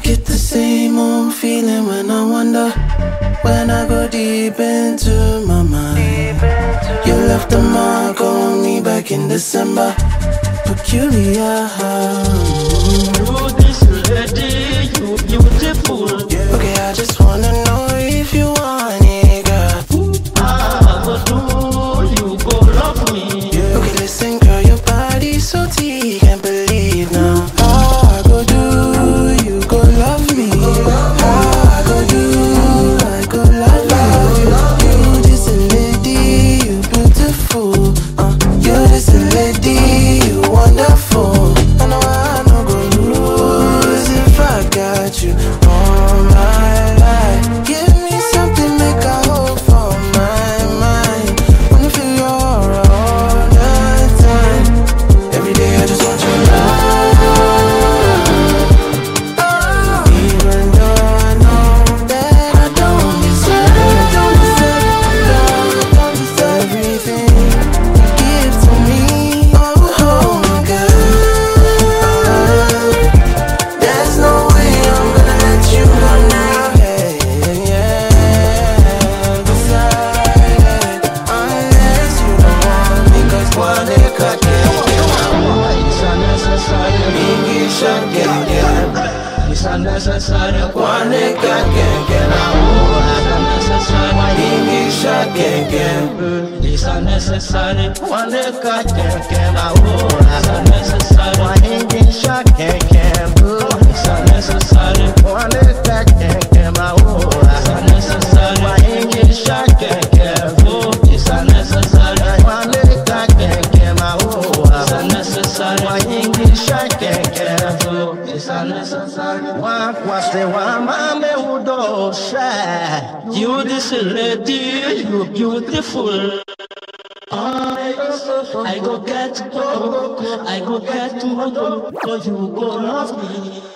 get the same old feeling when I wonder, when I go deep into my mind. You left a mark on me back in December. Peculiar. You this lady, you beautiful. Okay, I just wanna know if you want it, girl. I go do, you go love me. Okay, listen, girl, your body's so deep, can't believe now. I go do, you go love me. I go do, I go love you. You just a lady, you beautiful. You just a lady, you wonderful. I know I no go lose if I got you on my life. Give me something, make I hope for my mind. Wanna feel your aura all the time. Every day I just want your love. Even though I know that I don't deserve love, don't deserve everything you give to me. Oh my God, there's no way I'm gonna let you go now. Decided, unless you don't want me, 'cause one day cut It's unnecessary. it's unnecessary. one day cut It's unnecessary. It's unnecessary. One day cut It's unnecessary. Why ain't it shot It's unnecessary. One day cut It's unnecessary. Why ain't it shot It's unnecessary. One day cut It's unnecessary. Why ain't it shot It's unnecessary. What's the one mama who don't share? You this lady, you beautiful. I go get more, you go love me.